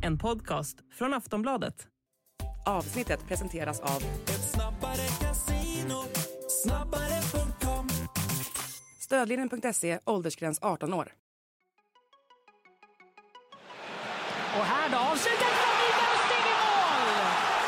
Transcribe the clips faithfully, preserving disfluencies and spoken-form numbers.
en podcast från Aftonbladet. Avsnittet presenteras av Ett snabbare casino, snabbare punkt com. Stödlinjen punkt se, åldersgräns arton år. Och här då, avslutet från Mikael Lustig i mål!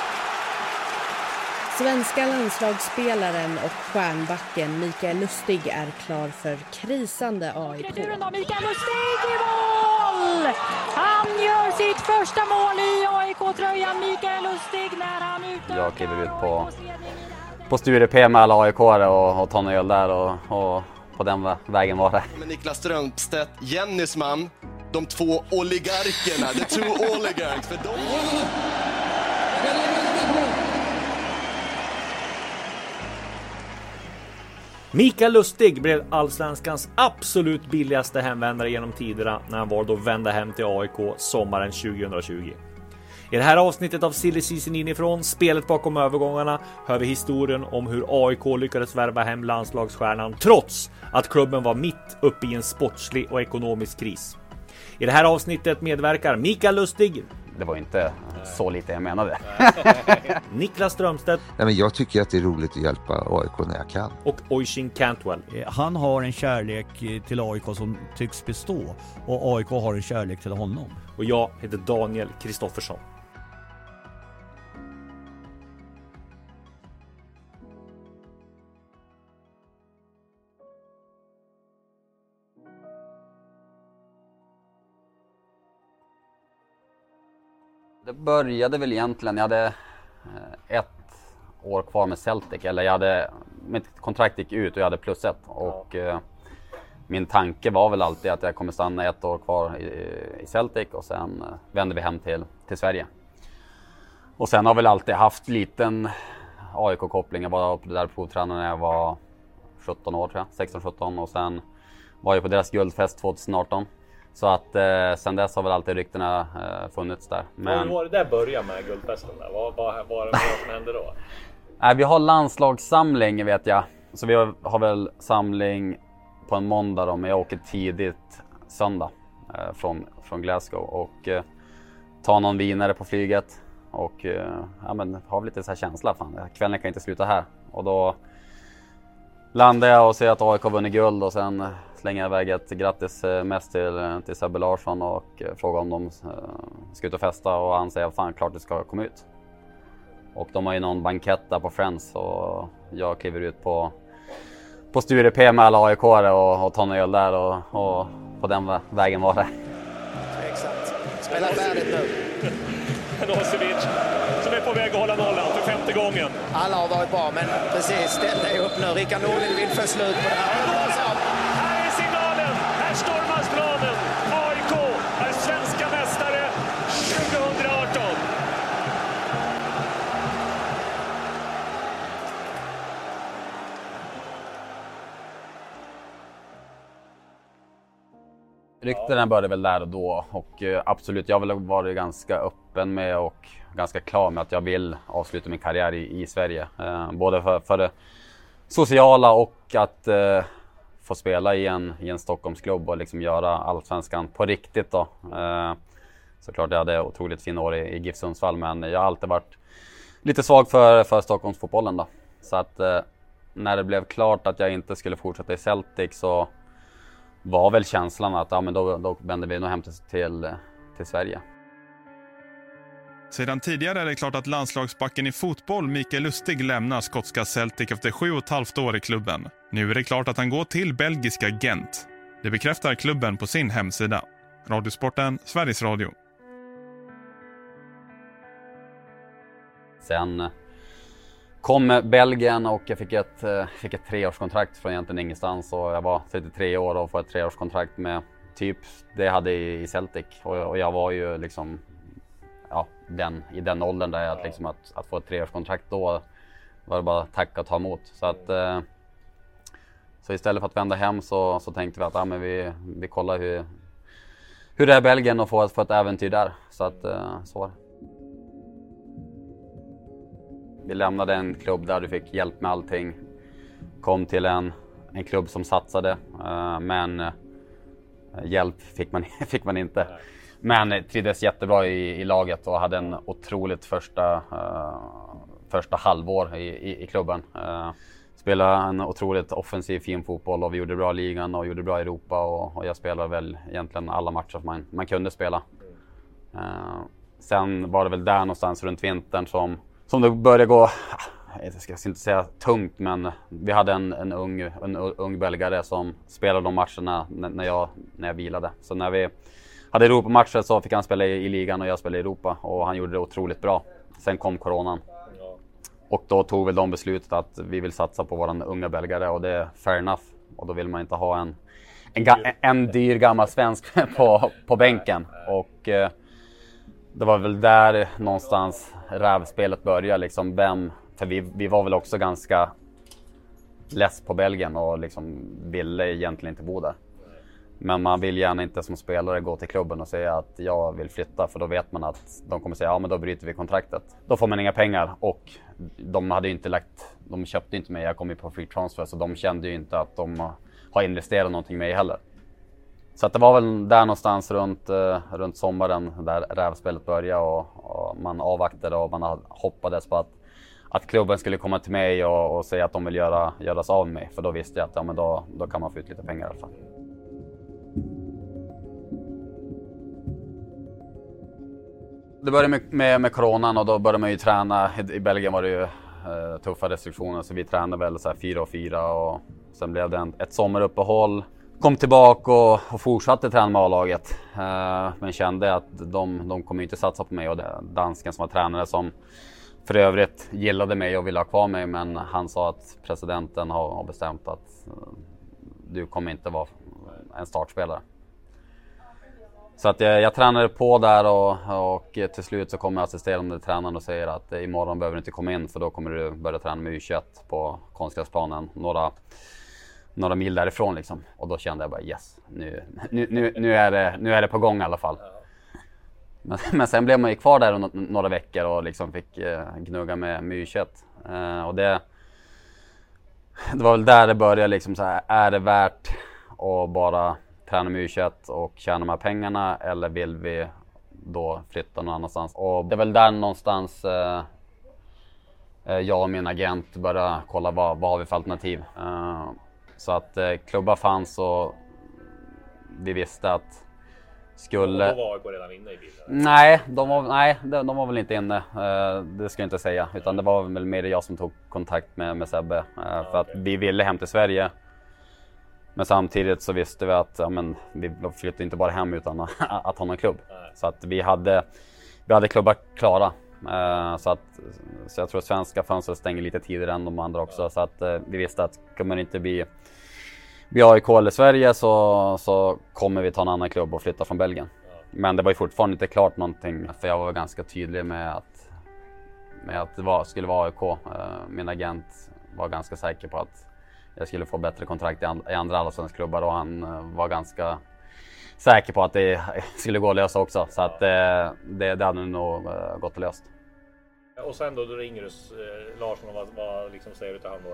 Svenska landslagsspelaren och stjärnbacken Mikael Lustig är klar för krisande A I K. Returen av Mikael Lustig i mål! Han gör sitt första mål i A I K-tröjan, Mikael Lustig, när han utökar. Jag kliver ut på, på Sturepé med alla A I K-are och, och tar en öl där och, och på den vägen var det. Med Niklas Strömstedt, Jennys man, de två oligarkerna, the two oligarchs, för de... Mikael Lustig blev allsvenskans absolut billigaste hemvändare genom tiderna när han valde att vända hem till A I K sommaren tjugohundratjugo. I det här avsnittet av Silly Season inifrån, spelet bakom övergångarna, hör vi historien om hur A I K lyckades värva hem landslagsstjärnan trots att klubben var mitt uppe i en sportslig och ekonomisk kris. I det här avsnittet medverkar Mikael Lustig. Det var inte så lite jag menade. Niklas Strömstedt. Nej, men jag tycker att det är roligt att hjälpa A I K när jag kan. Och Oisin Cantwell. Han har en kärlek till A I K som tycks bestå. Och A I K har en kärlek till honom. Och jag heter Daniel Kristoffersson. Det började väl egentligen, jag hade ett år kvar med Celtic, eller jag hade, mitt kontrakt gick ut och jag hade plus ett. Och eh, min tanke var väl alltid att jag kommer stanna ett år kvar i, i Celtic och sen eh, vänder vi hem till, till Sverige. Och sen har väl alltid haft liten A I K-koppling. Jag var på där provtränaren när jag var sjutton år, tror jag, sexton sjutton, och sen var jag på deras guldfest tjugoarton. Så att eh, sen dess har väl alltid ryktena eh, funnits där. Men... Hur var det där började med guldfesten där? Vad var, var det som hände då? Nej, vi har landslagssamling, vet jag. Så vi har, har väl samling på en måndag då, men jag åker tidigt söndag eh, från, från Glasgow. Och eh, tar någon vinare på flyget. Och eh, ja, men har lite så här känsla, fan, kvällen kan inte sluta här. Och då landar jag och ser att A I K vunnit guld och sen slänger jag iväg ett grattis mest till, till Sebbe Larsson och frågar om de uh, ska ut och festa, och han säger fan klart du ska komma ut. Och de har ju någon bankett där på Friends och jag kliver ut på, på Sturepé med alla A I K-are och, och tar en öl där och, och på den vägen var det. Exakt. Spela färdigt nu. Nosevic som är på väg att hålla nollan för femte gången. Alla har varit bra, men precis, ställ dig upp nu. Rickard Norling vill få slut på det här. Här är signalen, här stormas planen. A I K är svenska mästare tjugohundraarton. Ryktena började väl där och då, och absolut, jag har väl varit ganska öppen med och ganska klar med att jag vill avsluta min karriär i, i Sverige. Eh, både för, för det sociala och att eh, få spela i en, i en Stockholmsklubb och liksom göra allsvenskan på riktigt då. Eh, såklart jag hade otroligt fin år i, i GIF Sundsvall, men jag har alltid varit lite svag för, för Stockholmsfotbollen då. Så att eh, när det blev klart att jag inte skulle fortsätta i Celtic så var väl känslan att ja, men då, då vänder vi nog hem till, till, till Sverige. Sedan tidigare är det klart att landslagsbacken i fotboll Mikael Lustig lämnar skotska Celtic efter sju och ett halvt år i klubben. Nu är det klart att han går till belgiska Gent. Det bekräftar klubben på sin hemsida. Radiosporten, Sveriges Radio. Sen kom Belgien och jag fick ett, fick ett treårskontrakt från egentligen ingenstans. Och jag var trettiotre år och får ett treårskontrakt med typ det jag hade i Celtic. Och, och jag var ju liksom ja, den, i den åldern där jag, liksom, att, att få ett treårskontrakt då var det bara tacka och ta emot. Så, att, eh, så istället för att vända hem så, så tänkte vi att ja, men vi, vi kollar hur, hur det är i Belgien och få ett, få ett äventyr där. Så, att, eh, så var det. Vi lämnade en klubb där du fick hjälp med allting. Kom till en, en klubb som satsade, uh, men uh, hjälp fick man, fick man inte. Men trivdes jättebra i, i laget och hade en otroligt första, uh, första halvår i, i, i klubben. Uh, spelade en otroligt offensiv fin fotboll och vi gjorde bra i ligan och gjorde bra i Europa och, och jag spelade väl egentligen alla matcher man, man kunde spela. Uh, sen var det väl där någonstans runt vintern som, som det började gå, jag ska inte säga tungt, men vi hade en, en, ung, en ung belgare som spelade de matcherna när jag, när jag vilade. Så när vi hade Europamatcher så fick han spela i, i ligan och jag spelade i Europa och han gjorde det otroligt bra. Sen kom coronan. Och då tog väl de beslutet att vi vill satsa på våran unga belgare och det är fair enough. Och då vill man inte ha en, en, ga, en dyr gammal svensk på, på bänken. Och eh, det var väl där någonstans rävspelet började. Liksom vem, för vi, vi var väl också ganska less på Belgien och liksom ville egentligen inte bo där. Men man vill gärna inte som spelare gå till klubben och säga att jag vill flytta, för då vet man att de kommer säga ja men då bryter vi kontraktet. Då får man inga pengar och de hade ju inte lagt, de köpte inte mig, jag kom ju på free transfer, så de kände ju inte att de har investerat någonting i mig heller. Så att det var väl där någonstans runt, uh, runt sommaren där rävspelet började och, och man avvaktade och man hoppades på att, att klubben skulle komma till mig och, och säga att de vill göra, göras av med mig, för då visste jag att ja, men då, då kan man få ut lite pengar i alla fall. Det började med, med, med coronan och då började man ju träna. I, i Belgien var det ju eh, tuffa restriktioner så vi tränade väl så här fyra och fyra och sen blev det en, ett sommaruppehåll. Kom tillbaka och, och fortsatte träna med A-laget. Eh, men kände att de, de kommer inte satsa på mig och det, dansken som var tränare som för övrigt gillade mig och ville ha kvar mig, men han sa att presidenten har, har bestämt att eh, du kommer inte vara en startspelare. Så att jag, jag tränade på där och, och till slut så kommer assisterande tränaren och säger att imorgon behöver du inte komma in för då kommer du börja träna med U tjugoett på konstgräsplanen några, några mil därifrån liksom. Och då kände jag bara yes, nu, nu, nu, nu, är, det, nu är det på gång i alla fall. Men, men sen blev man ju kvar där no, några veckor och liksom fick eh, gnugga med, med U tjugoett. Eh, och det, det var väl där det började liksom så här, är det värt att bara träna med U tjugoett och tjäna de här pengarna eller vill vi då flytta någon annanstans? Och det är väl där någonstans eh, jag och min agent började kolla vad, vad har vi för alternativ. Eh, så att eh, klubbar fanns och vi visste att skulle... Och då var A I K redan inne i bilden? Nej, de var, nej, de, de var väl inte inne. Eh, det ska jag inte säga. Utan det var väl mer jag som tog kontakt med, med Sebbe. Eh, ja, för okay. Att vi ville hem till Sverige. Men samtidigt så visste vi att ja, men, vi flyttade inte bara hem utan att, att ha någon klubb. Nej. Så att vi hade, vi hade klubbar klara. Uh, så, att, så jag tror att svenska fönster stänger lite tidigare än de andra också. Ja. Så att uh, vi visste att kommer det inte bli, bli A I K eller Sverige så, så kommer vi ta en annan klubb och flytta från Belgien. Ja. Men det var ju fortfarande inte klart någonting. För jag var ganska tydlig med att, med att det var, skulle vara A I K. Uh, min agent var ganska säker på att jag skulle få bättre kontrakt i, and- i andra allsvenska klubbar och han uh, var ganska säker på att det skulle gå att lösa också. Så att uh, det, det hade nog uh, gått att lösa. Och sen då, då ringer du uh, Larsson och vad, vad liksom säger du till han då?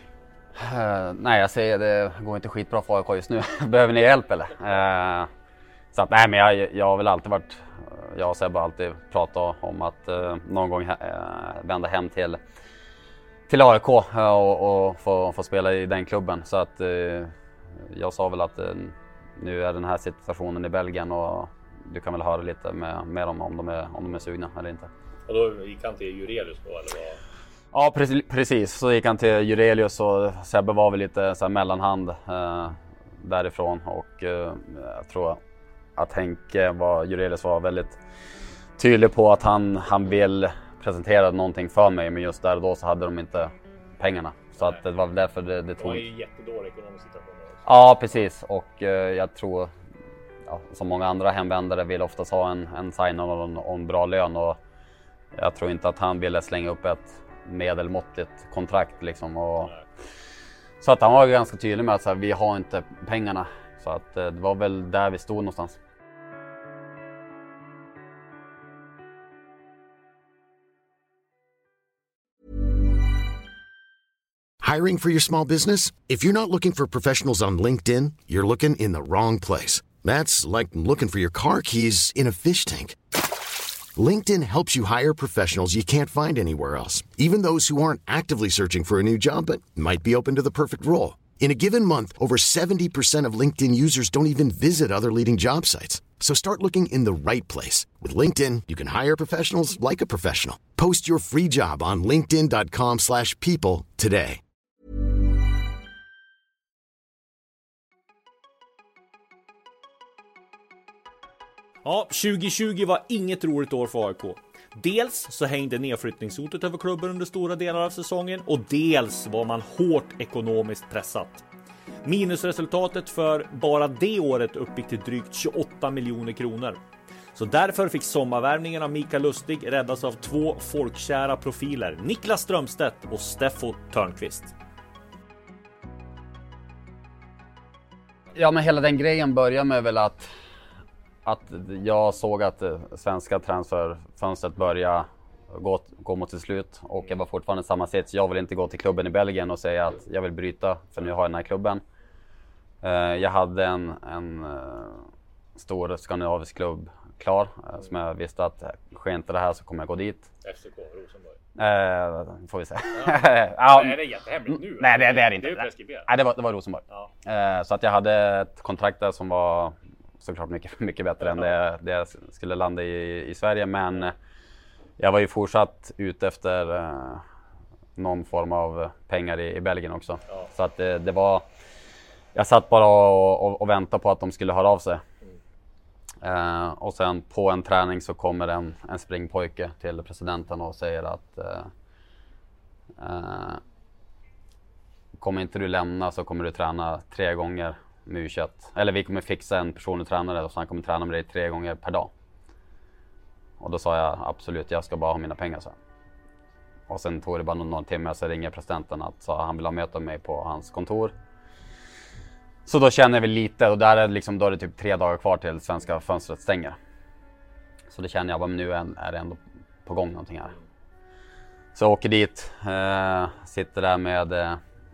då? Uh, nej, jag säger det går inte skitbra för A I K just nu. Behöver ni hjälp eller? Uh, så att nej, men jag, jag har väl alltid varit, jag och Sebbe har alltid pratat om att uh, någon gång uh, vända hem till till A I K och, och få, få spela i den klubben. Så att eh, jag sa väl att eh, nu är den här situationen i Belgien och du kan väl höra lite med, med dem om de, är, om de är sugna eller inte. Och då gick han till Jurelius då eller vad? Ja precis, precis, så gick han till Jurelius och Sebbe var väl lite så här mellanhand eh, därifrån och eh, jag tror att Henke var, Jurelius var väldigt tydlig på att han, han vill presenterade någonting för mig, men just där och då så hade de inte pengarna. Så att det var därför det, det tog... Det var ju en jättedålig ekonomisk situation också. Ja, precis. Och eh, jag tror, ja, som många andra hemvändare vill oftast ha en, en sign-on och en, och en bra lön. Och jag tror inte att han ville slänga upp ett medelmåttigt kontrakt. Liksom, och... Så att han var ganska tydlig med att så här, vi har inte pengarna. Så att eh, det var väl där vi stod någonstans. Hiring for your small business? If you're not looking for professionals on LinkedIn, you're looking in the wrong place. That's like looking for your car keys in a fish tank. LinkedIn helps you hire professionals you can't find anywhere else, even those who aren't actively searching for a new job but might be open to the perfect role. In a given month, over seventy percent of LinkedIn users don't even visit other leading job sites. So start looking in the right place. With LinkedIn, you can hire professionals like a professional. Post your free job on linkedin dot com slash people today. Ja, tjugo tjugo var inget roligt år för A I K. Dels så hängde nedflyttningshotet över klubben under stora delar av säsongen och dels var man hårt ekonomiskt pressat. Minusresultatet för bara det året uppgick till drygt tjugoåtta miljoner kronor. Så därför fick sommarvärvningen av Mikael Lustig räddas av två folkkära profiler, Niklas Strömstedt och Steffo Törnqvist. Ja, men hela den grejen börjar med väl att att jag såg att svenska transferfönstret började gå, gå mot sitt slut och jag var fortfarande i samma sits. Jag vill inte gå till klubben i Belgien och säga att jag vill bryta för nu har jag den här klubben. Jag hade en, en stor skandinavisk klubb klar som jag visste att sker inte det här så kommer jag gå dit. F C K Rosenborg. Eh, får vi se. Ja. Ja. Nej, det är jättehemligt nu. Nej, det, det är det inte. Det är preskriberat. Nej, det var, det var Rosenborg. Ja. Eh, så att jag hade ett kontrakt där som var såklart mycket, mycket bättre än det, det jag skulle landa i, i Sverige. Men jag var ju fortsatt ute efter eh, någon form av pengar i, i Belgien också. Ja. Så att det, det var... Jag satt bara och, och, och väntade på att de skulle höra av sig. Mm. Eh, och sen på en träning så kommer en, en springpojke till presidenten och säger att eh, eh, kommer inte du lämna så kommer du träna tre gånger med U tjugoett. Eller vi kommer fixa en personlig tränare och så han kommer träna med dig tre gånger per dag. Och då sa jag absolut, jag ska bara ha mina pengar så. Och sen tog det bara någon, någon timme så ringer presidenten att så han vill ha möta mig på hans kontor. Så då känner vi lite och där är liksom, då är det typ tre dagar kvar till svenska fönstret stänger. Så det känner jag bara, men nu är det ändå på gång någonting här. Så jag åker dit, eh, sitter där med eh,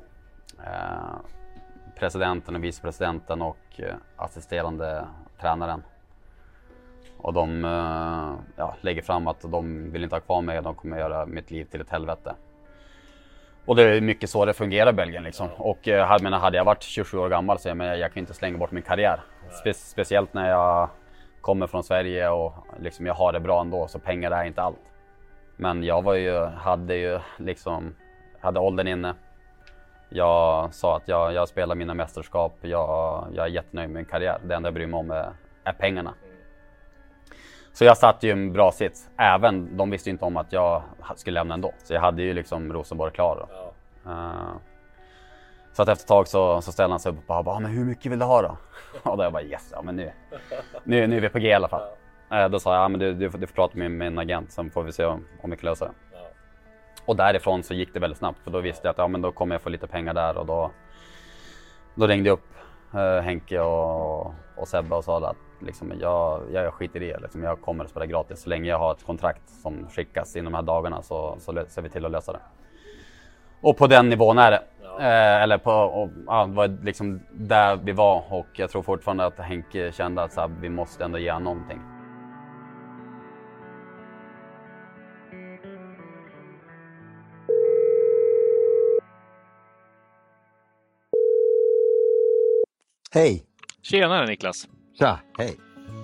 presidenten och vicepresidenten och eh, assisterande tränaren. Och de eh, ja, lägger fram att de vill inte ha kvar mig och de kommer göra mitt liv till ett helvete. Och det är mycket så det fungerar i Belgien liksom. Och eh, menar, hade jag varit tjugosju år gammal så jag, men jag kan inte slänga bort min karriär. Spe- speciellt när jag kommer från Sverige och liksom, jag har det bra ändå så pengar är inte allt. Men jag var ju, hade ju liksom, hade åldern inne. Jag sa att jag, jag spelar mina mästerskap, jag, jag är jättenöjd med min karriär. Det enda jag bryr mig om är, är pengarna. Så jag satt ju en bra sits. Även, de visste ju inte om att jag skulle lämna ändå. Så jag hade ju liksom Rosenborg klar. Ja. Uh, så att efter ett tag så, så ställde han sig upp och bara, bara, men hur mycket vill du ha då? Och då jag bara, yes, ja men nu, nu, nu är vi på G i alla fall. Ja. Uh, då sa jag, ja men du, du, du får prata med min agent, sen får vi se om, om vi kan lösa det. Ja. Och därifrån så gick det väldigt snabbt. För då visste jag att ja, men då kommer jag få lite pengar där. Och då, då ringde jag upp uh, Henke och, och Sebbe och sa att liksom, jag, jag skiter i det. Liksom, jag kommer att spela gratis. Så länge jag har ett kontrakt som skickas inom de här dagarna så, så ser vi till att lösa det. Och på den nivån är det. Ja. Eh, eller på, och, ja, det var liksom där vi var. Och jag tror fortfarande att Henke kände att så här, vi måste ändå göra någonting. Hej! Tjenare Niklas! Ja, hej!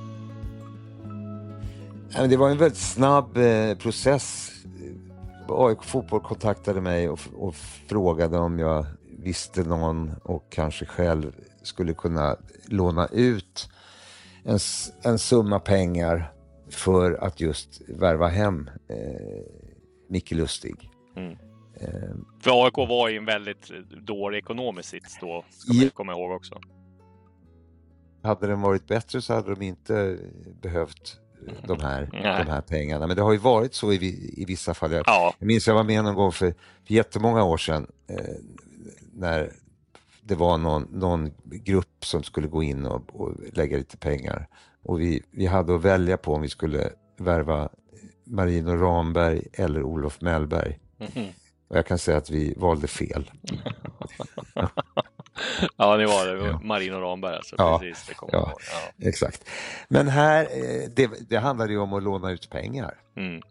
Det var en väldigt snabb eh, process. A I K Fotboll kontaktade mig och, och frågade om jag visste någon och kanske själv skulle kunna låna ut en, en summa pengar för att just värva hem eh, Micke Lustig. Mm. Eh, för A I K var ju en väldigt dålig ekonomisk sits då, ska man komma ihåg också. Hade den varit bättre så hade de inte behövt de här, de här pengarna. Men det har ju varit så i, i vissa fall. Jag, ja. jag minns jag var med någon gång för, för jättemånga år sedan eh, när det var någon, någon grupp som skulle gå in och, och lägga lite pengar. Och vi, vi hade att välja på om vi skulle värva Marino Ramberg eller Olof Mellberg. Mm-hmm. Och jag kan säga att vi valde fel. Ja, det var det. Marin och Ramberg. Alltså. Ja, precis, det kommer ja, ja, exakt. Men här, det, det handlade ju om att låna ut pengar. Mm.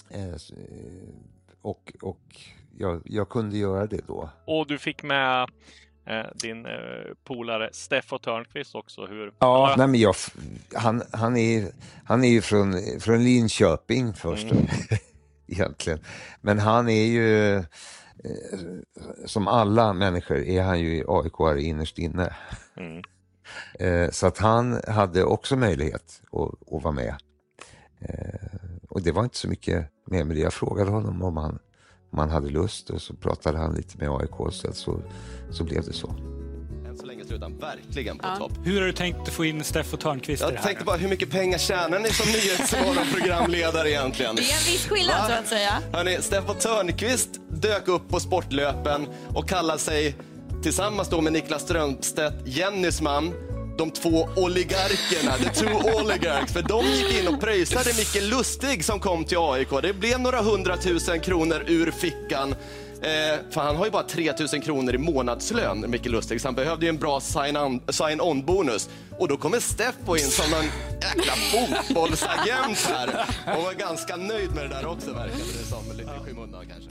Och, och jag, jag kunde göra det då. Och du fick med eh, din eh, polare Steffo Törnqvist också. Hur? Ja, nej, men jag, han, han, är, han är ju från, från Linköping först. Mm. Egentligen. Men han är ju, eh, som alla människor, är han ju A I K-are innerst inne. Mm. Eh, så att han hade också möjlighet att, att vara med. Eh, och det var inte så mycket mer med det. Jag frågade honom om han, om han hade lust och så pratade han lite med A I K, så, så, så blev det så. Än så länge slutar han verkligen på ja. topp. Hur har du tänkt få in Steffo Törnqvist jag i det här? Jag tänkte bara, hur mycket pengar tjänar ni som nyhetsmorgonprogramledare egentligen? Det är en viss skillnad så att säga. Hörrni, Steffo Törnqvist dök upp på sportlöpen och kallade sig tillsammans då med Niklas Strömstedt, Jennys man, de två oligarkerna, the two oligarchs, för de gick in och pröjsade Micke Lustig som kom till A I K. Det blev några hundratusen kronor ur fickan. Eh, för han har ju bara tre tusen kronor i månadslön, Micke Lustig, så han behövde ju en bra sign-on-bonus. Och då kommer Steffo in som en jäkla fotbollsagent här och var ganska nöjd med det där också, verkar det som, lite i skymundan kanske.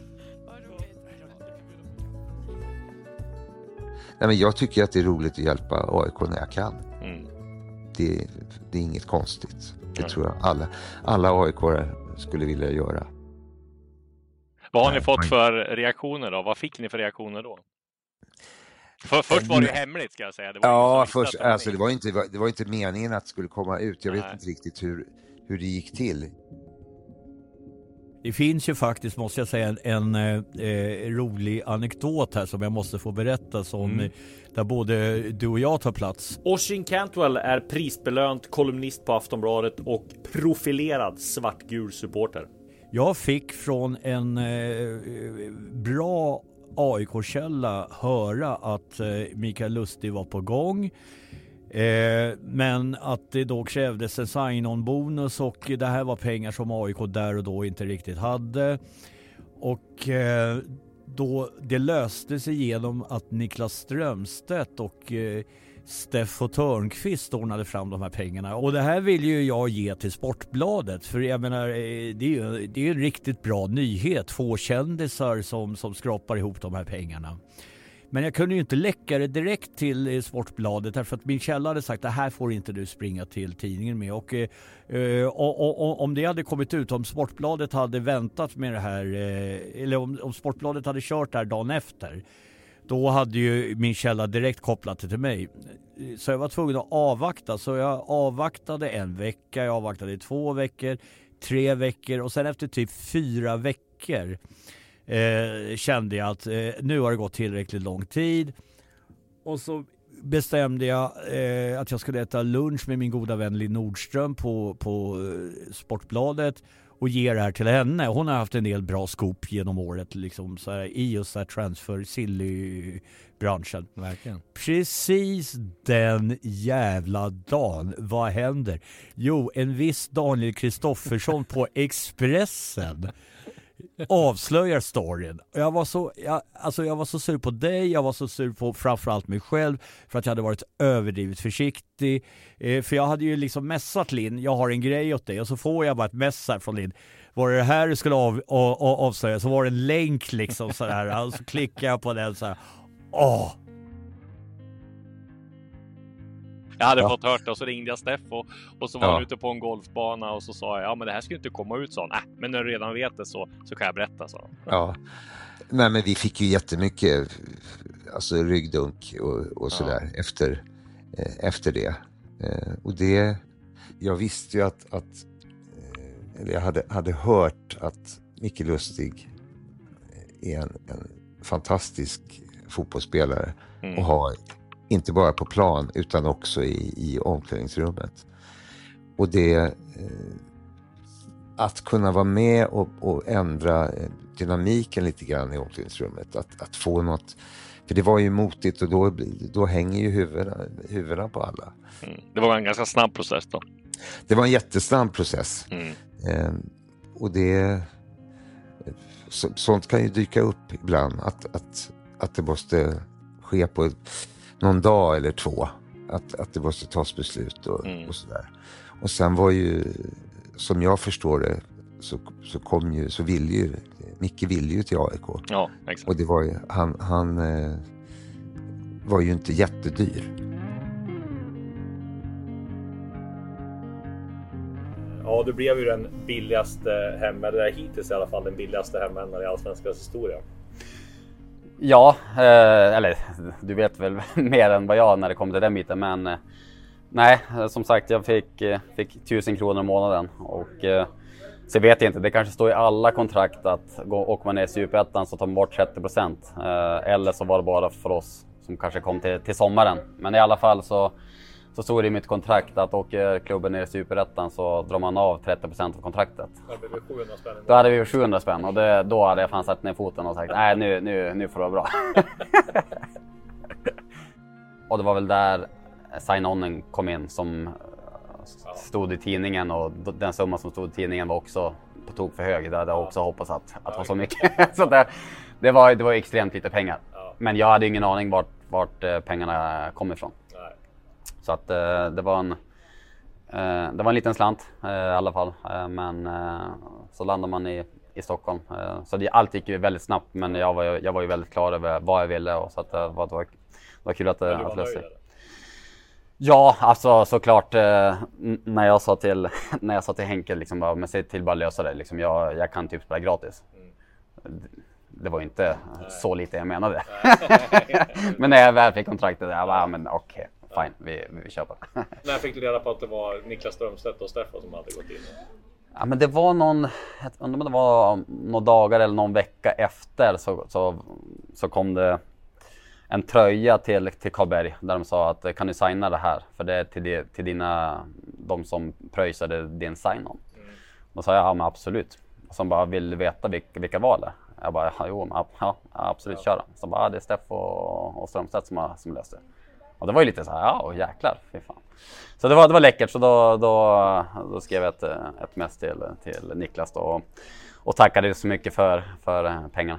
Nej, men jag tycker att det är roligt att hjälpa A I K när jag kan. Mm. Det, det är inget konstigt. Det mm. tror jag alla, alla A I K-are skulle vilja göra. Vad har ni fått för reaktioner då? Vad fick ni för reaktioner då? För, först var det ju hemligt, ska jag säga. Det var ja, först, alltså, det, var inte, det var inte meningen att det skulle komma ut. Jag Nej. vet inte riktigt hur, hur det gick till. Det finns ju faktiskt, måste jag säga, en, en eh, rolig anekdot här som jag måste få berätta, som mm. där både du och jag tar plats. Oisin Cantwell är prisbelönt kolumnist på Aftonbladet och profilerad svartgul supporter. Jag fick från en eh, bra A I K-källa höra att eh, Mikael Lustig var på gång. Eh, men att det då krävdes en sign-on-bonus, och det här var pengar som A I K där och då inte riktigt hade. Och eh, då det löste sig genom att Niklas Strömstedt och eh, Steffo Törnqvist ordnade fram de här pengarna. Och det här vill ju jag ge till Sportbladet, för jag menar, det är ju det är en riktigt bra nyhet. Få kändisar som, som skrapar ihop de här pengarna. Men jag kunde ju inte läcka det direkt till Sportbladet, därför att min källa hade sagt att det här får inte du springa till tidningen med. Och, eh, och, och, och om det hade kommit ut, om Sportbladet hade väntat med det här, eh, eller om, om Sportbladet hade kört där dagen efter, då hade ju min källa direkt kopplat det till mig. Så jag var tvungen att avvakta. Så jag avvaktade en vecka, jag avvaktade två veckor, tre veckor, och sen efter typ fyra veckor Eh, kände jag att eh, nu har det gått tillräckligt lång tid, och så bestämde jag eh, att jag skulle äta lunch med min goda vän Linn Nordström på, på eh, Sportbladet och ge det här till henne. Hon har haft en del bra scoop genom året liksom, så här, i just så här transfer silly-branschen. Verkligen. Precis den jävla dagen, vad händer? Jo, en viss Daniel Kristoffersson på Expressen avslöjar storyn. Jag var så jag, alltså jag var så sur på dig, jag var så sur på framförallt mig själv för att jag hade varit överdrivet försiktig. Eh, för jag hade ju liksom messat Linn, jag har en grej åt dig, och så får jag bara ett messar från Linn. Var det här du skulle av, av, av, avslöja, så var det en länk liksom så här, och så klickar jag på den så här. Åh! Jag hade ja. fått hört det, och så ringde jag Steffo, och så var ja. han ute på en golfbana, och så sa jag, ja men det här ska ju inte komma ut, så. Nej, men när du redan vet det så, så kan jag berätta, så. Ja, nej, men vi fick ju jättemycket alltså ryggdunk och, och sådär ja. efter, eh, efter det. Eh, och det, jag visste ju att, att eller jag hade, hade hört att Micke Lustig är en, en fantastisk fotbollsspelare mm. och har inte bara på plan utan också i, i omklädningsrummet. Och det eh, att kunna vara med och, och ändra dynamiken lite grann i omklädningsrummet. Att, att få något, för det var ju motigt, och då, då hänger ju huvudena, huvudena på alla. Mm. Det var en ganska snabb process då. Det var en jättesnabb process. Mm. Eh, och det så, sånt kan ju dyka upp ibland, att, att, att det måste ske på någon dag eller två, att, att det måste tas beslut och, mm. och sådär. Och sen var ju, som jag förstår det, så, så kom ju, så ville ju Micke ville ju till A I K. Ja, exakt. Och det var ju, han, han eh, var ju inte jättedyr. Ja, det blev ju den billigaste hemvändare hittills i alla fall, den billigaste hemvändare i Allsvenskans historia. Ja, eh, eller du vet väl mer än vad jag när det kommer till den biten, men eh, nej, som sagt, jag fick, eh, fick tusen kronor i månaden och eh, så vet jag inte, det kanske står i alla kontrakt att gå, åker man ner i Superettan så tar man bort trettio procent. Eh, eller så var det bara för oss som kanske kom till, till sommaren. Men i alla fall så, så stod det i mitt kontrakt att åker klubben ner i Superettan så drar man av trettio procent av kontraktet. Då hade vi sjuhundra spänn. Då hade vi sjuhundra spänn och det, då hade jag fan satt ner foten och sagt nej nu, nu, nu får det vara bra. Och det var väl där sign-onen kom in som stod i tidningen, och den summa som stod i tidningen var också på tok för hög. Det hade jag också hoppats att, att ha så mycket. Så det, det, var, det var extremt lite pengar. Men jag hade ingen aning vart, vart pengarna kom ifrån. Så att det var en, det var en liten slant i alla fall. Men så landade man i, i Stockholm. Så det, allt gick ju väldigt snabbt, men jag var, jag var ju väldigt klar över vad jag ville. Och så att det var, det var, det var kul att det löste sig. Ja, alltså såklart eh, när jag sa till när jag sa till Henke liksom bara, men säg till bara lösa det liksom, jag jag kan typ spela gratis. Mm. Det, det var inte Nej. så lite jag menade. Men när jag väl fick kontraktet jag bara, ja, men okej, okay, fine, vi vi köper. När fick du reda på att det var Niklas Strömstedt och Steffo som hade gått in? Ja, men det var någon, jag undrar om det var några dagar eller någon vecka efter så så så kom det en tröja till, till Karlberg där de sa att kan du signa det här för det är till, de, till dina, de som pröjsade din sign-on. Mm. Då sa jag ja men absolut. Som bara vill veta vilka, vilka var det. Jag bara ja, jo, ja, ja absolut ja. Köra. Så bara ja, det är Steff och, och Strömstedt som, har, som löste det. Och det var ju lite så här ja och jäklar, fy fan. Så det var, det var läckert, så då, då, då skrev jag ett, ett mess till, till Niklas då, och, och tackade så mycket för, för pengarna.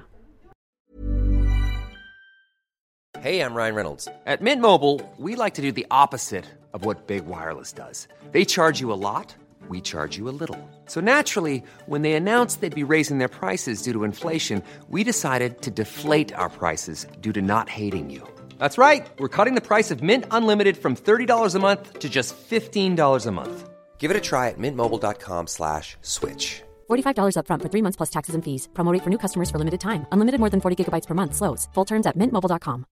Hey, I'm Ryan Reynolds. At Mint Mobile, we like to do the opposite of what Big Wireless does. They charge you a lot, we charge you a little. So naturally, when they announced they'd be raising their prices due to inflation, we decided to deflate our prices due to not hating you. That's right. We're cutting the price of Mint Unlimited from thirty dollars a month to just fifteen dollars a month. Give it a try at mintmobile.com slash switch. forty-five dollars up front for three months plus taxes and fees. Promo rate for new customers for limited time. Unlimited more than forty gigabytes per month. Slows full terms at mint mobile dot com.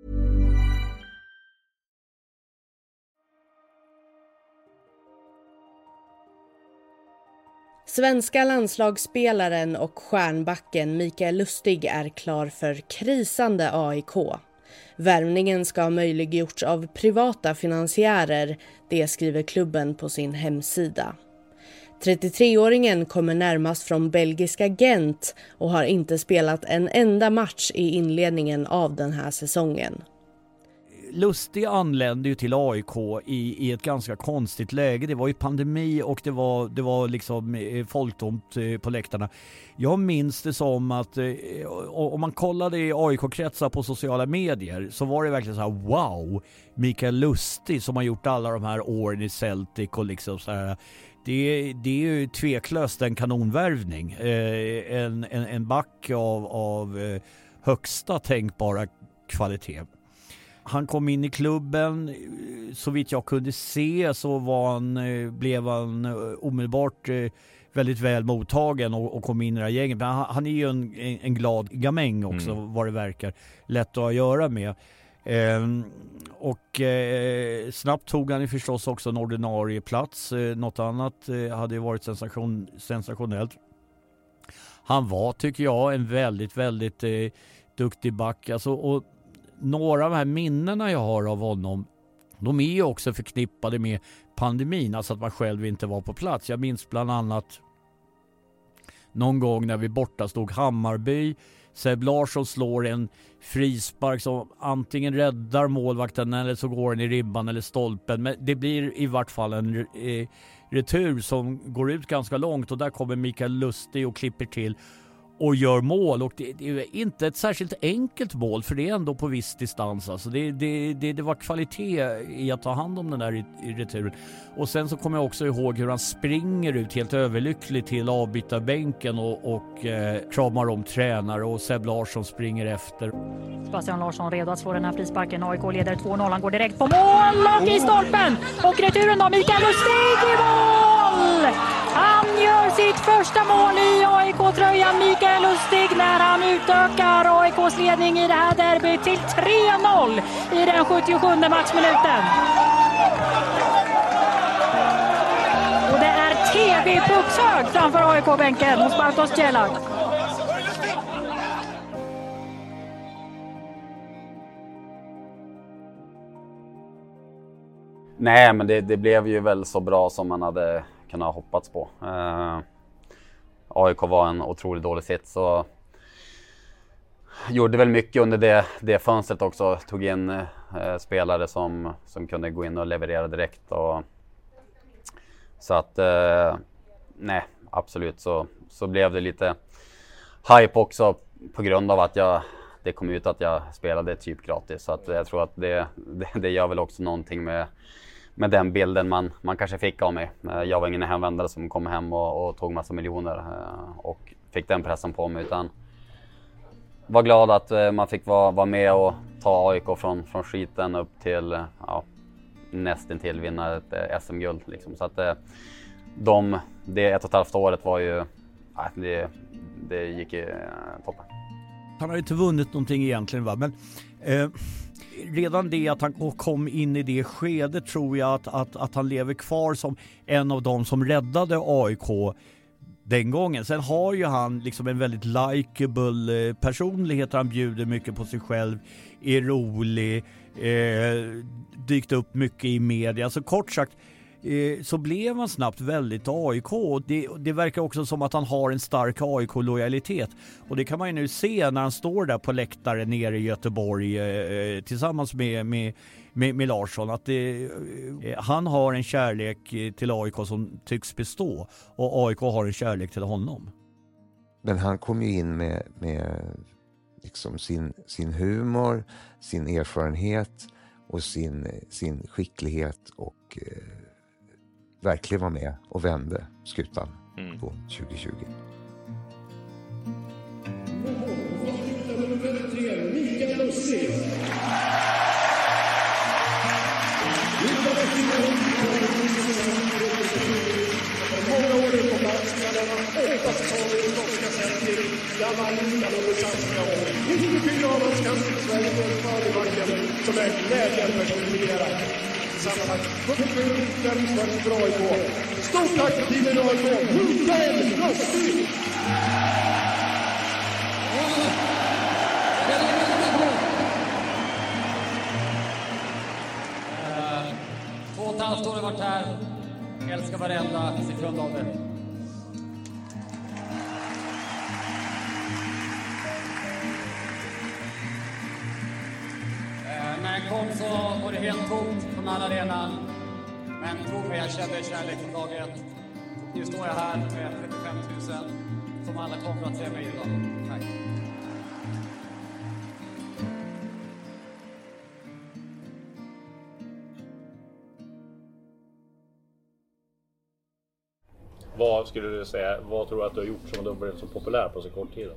Svenska landslagsspelaren och stjärnbacken Mikael Lustig är klar för krisande A I K. Värvningen ska ha möjliggjorts av privata finansiärer, det skriver klubben på sin hemsida. trettiotre-åringen kommer närmast från belgiska Gent och har inte spelat en enda match i inledningen av den här säsongen. Lustig anlände ju till A I K i, i ett ganska konstigt läge. Det var ju pandemi och det var, det var liksom folktomt på läktarna. Jag minns det som att om man kollade i A I K-kretsar på sociala medier så var det verkligen så här: wow, Mikael Lustig som har gjort alla de här åren i Celtic och liksom så här. Det, det är ju tveklöst en kanonvärvning. Eh, en, en, en back av, av eh, högsta tänkbara kvalitet. Han kom in i klubben, så vitt jag kunde se så var han, blev han omedelbart väldigt väl mottagen och, och kom in i det här gänget. Men han, han är ju en, en glad gamäng också, mm. vad det verkar. Lätt att ha att göra med. Eh, och eh, snabbt tog han ju förstås också en ordinarie plats. Eh, något annat eh, hade ju varit sensation, sensationellt. Han var, tycker jag, en väldigt, väldigt eh, duktig back. Alltså, och några av de här minnena jag har av honom, de är ju också förknippade med pandemin, alltså att man själv inte var på plats. Jag minns bland annat någon gång när vi borta stod Hammarby. Seb Larsson slår en frispark som antingen räddar målvakten eller så går den i ribban eller stolpen. Men det blir i vart fall en eh, retur som går ut ganska långt och där kommer Mikael Lustig och klipper till. och gör mål. Och det, det är inte ett särskilt enkelt mål, för det är ändå på viss distans. Alltså det, det, det, det var kvalitet i att ta hand om den där i, i returen. Och sen så kommer jag också ihåg hur han springer ut helt överlycklig till avbytarbänken och, och eh, kramar om tränare, och Seb Larsson springer efter. Sebastian Larsson redo att slå den här frisparken. A I K leder två noll. Han går direkt på mål och i stolpen. Och returen då, Mikael Lustig i mål! Han gör sitt första mål i A I K-tröjan, Mikael Lustig, när han utökar A I K:s ledning i det här derbyt till tre noll i den sjuttiosjunde matchminuten. Och det är T V-puckshög framför A I K-bänken hos Bartosz Cielak. Nej, men det, det blev ju väl så bra som man hade kunnat hoppats på. Uh, A I K var en otroligt dålig sitt, så gjorde väl mycket under det, det fönstret också. Tog in uh, spelare som, som kunde gå in och leverera direkt. Och, så att, uh, nej, absolut så, så blev det lite hype också på grund av att jag, det kom ut att jag spelade typ gratis. Så att jag tror att det, det, det gör väl också någonting med med den bilden man, man kanske fick av mig. Jag var ingen hemvändare som kom hem och, och tog massa miljoner och fick den pressen på mig, utan var glad att man fick vara, vara med och ta A I K från, från skiten upp till ja, nästan till vinna ett S M-guld. Liksom. Så att de, det ett och ett halvt året var ju, ja, det, det gick ju toppen. Han har ju inte vunnit någonting egentligen, va? Men eh, redan det att han kom in i det skedet tror jag att, att, att han lever kvar som en av dem som räddade A I K den gången. Sen har ju han liksom en väldigt likeable personlighet. Han bjuder mycket på sig själv, är rolig, eh, dykt upp mycket i media. Så kort sagt eh, så blev han snabbt väldigt A I K. Det, det verkar också som att han har en stark A I K-lojalitet. Och det kan man ju nu se när han står där på läktaren nere i Göteborg eh, tillsammans med, med, med, med Larsson. Att det, eh, han har en kärlek till A I K som tycks bestå. Och A I K har en kärlek till honom. Men han kom ju in med, med liksom sin, sin humor, sin erfarenhet och sin, sin skicklighet och eh, verkligen var med och vände skutan mm. på tjugo tjugo. Mikael Lustig. Många år på plats, åtta säsonger i skotska Celtic. Jag vann utan under chansen av år. nittiofyra av oss kan Sverige gå kvar i marken som är glädjen personifierad. Sammanlagt fyrtiosju fem för A I K. Stort tack till A I K. Mikael Lustig! Två och ett halvt år har jag varit här. Jag älskar varenda sekund av det. När jag kom så var det helt tomt på den här arenan. Men tro mig, jag kände kärlek från dag ett. Nu står jag här med trettiofem tusen som alla kommer att se mig idag. Tack. Vad skulle du säga, vad tror du att du har gjort som du har blivit så populär på så kort tid?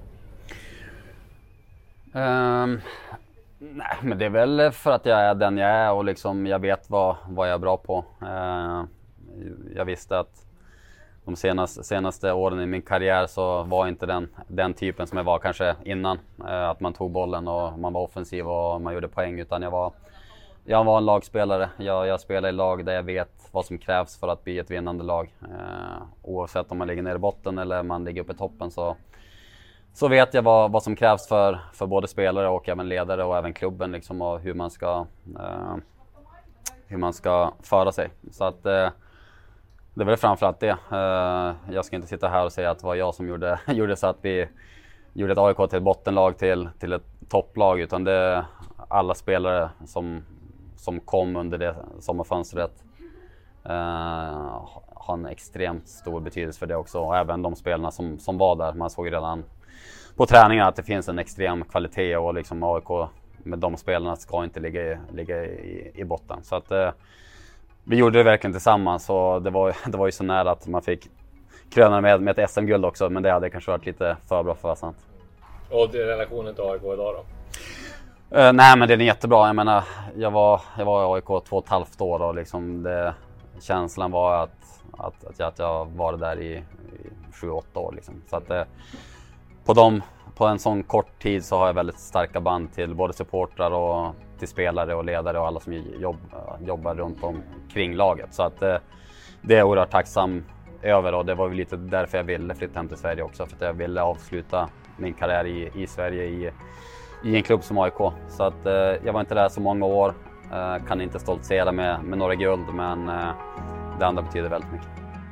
Um, nej, men det är väl för att jag är den jag är och liksom jag vet vad, vad jag är bra på. Uh, jag visste att de senaste, senaste åren i min karriär så var inte den, den typen som jag var kanske innan. Uh, att man tog bollen och man var offensiv och man gjorde poäng, utan jag var, jag var en lagspelare. Jag, jag spelar i lag där jag vet vad som krävs för att bli ett vinnande lag. Uh, oavsett om man ligger nere i botten eller man ligger uppe i toppen så, så vet jag vad, vad som krävs för, för både spelare och även ledare och även klubben liksom, och hur man ska, uh, hur man ska föra sig. Så att uh, det är väl framförallt det. Uh, jag ska inte sitta här och säga att det var jag som gjorde, gjorde så att vi gjorde ett A I K till ett bottenlag till, till ett topplag, utan det är alla spelare som, som kom under det sommarfönstret uh, har en extremt stor betydelse för det också. Och även de spelarna som, som var där. Man såg redan på träningen att det finns en extrem kvalitet och liksom A I K med de spelarna ska inte ligga i, ligga i, i botten. Så att uh, vi gjorde det verkligen tillsammans och det var, det var ju så nära att man fick kröna med, med ett S M-guld också, men det hade kanske varit lite för bra för att vara sant. Och det är relationen till A I K idag då? Uh, nej men det är jättebra, jag menar jag var, jag var i A I K två och ett halvt år och liksom det, känslan var att, att, att, jag, att jag var där i, i sju åtta år liksom. Så att uh, på, dem, på en sån kort tid så har jag väldigt starka band till både supportrar och till spelare och ledare och alla som jobb, jobbar runt omkring laget. Så att uh, det är jag oerhört tacksam över och det var väl lite därför jag ville flytta hem till Sverige också, för att jag ville avsluta min karriär i, i Sverige i, i en klubb som A I K. Så att eh, jag var inte där så många år, eh, kan inte stoltsera med, med några guld, men eh, det andra betyder väldigt mycket.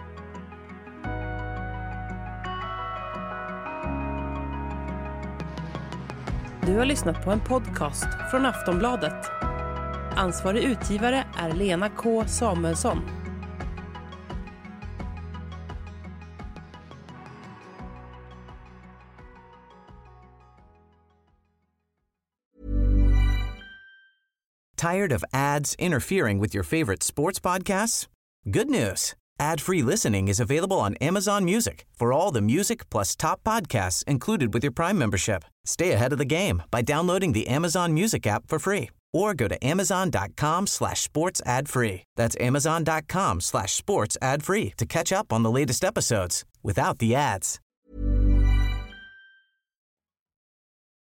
Du har lyssnat på en podcast från Aftonbladet. Ansvarig utgivare är Lena K. Samuelsson. Tired of ads interfering with your favorite sports podcasts? Good news. Ad-free listening is available on Amazon Music for all the music plus top podcasts included with your Prime membership. Stay ahead of the game by downloading the Amazon Music app for free or go to amazon.com slash sports ad free. That's amazon.com slash sports ad free to catch up on the latest episodes without the ads.